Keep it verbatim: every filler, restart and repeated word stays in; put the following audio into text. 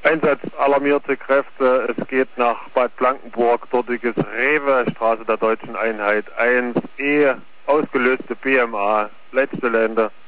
Einsatz alarmierte Kräfte. Es geht nach Bad Blankenburg, dortiges Rewe, Straße der Deutschen Einheit eins E, ausgelöste B M A, letzte Lände.